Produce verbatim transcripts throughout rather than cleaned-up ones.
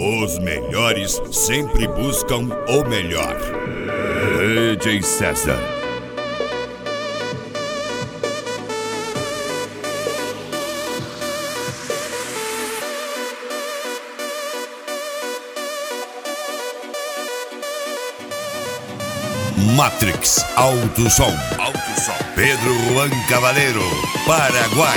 Os melhores sempre buscam o melhor. D J César. Matrix Alto Som. Alto Som. Pedro Juan Cavaleiro, Paraguai.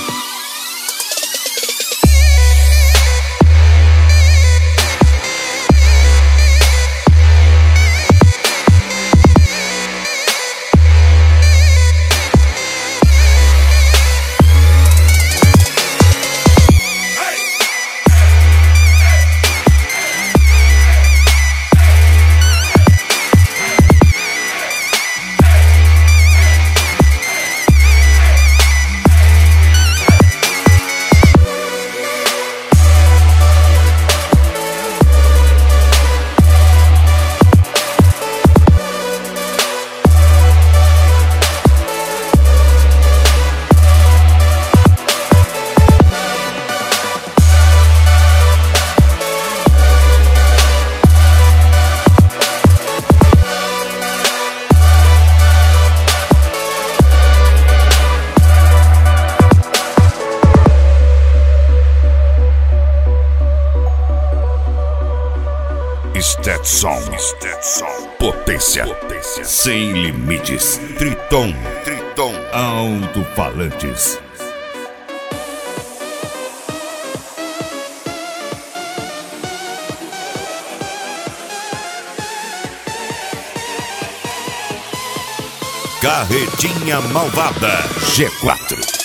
Stetson, Stetson, potência, potência, sem limites. Triton, Triton, alto-falantes. Carretinha malvada G quatro.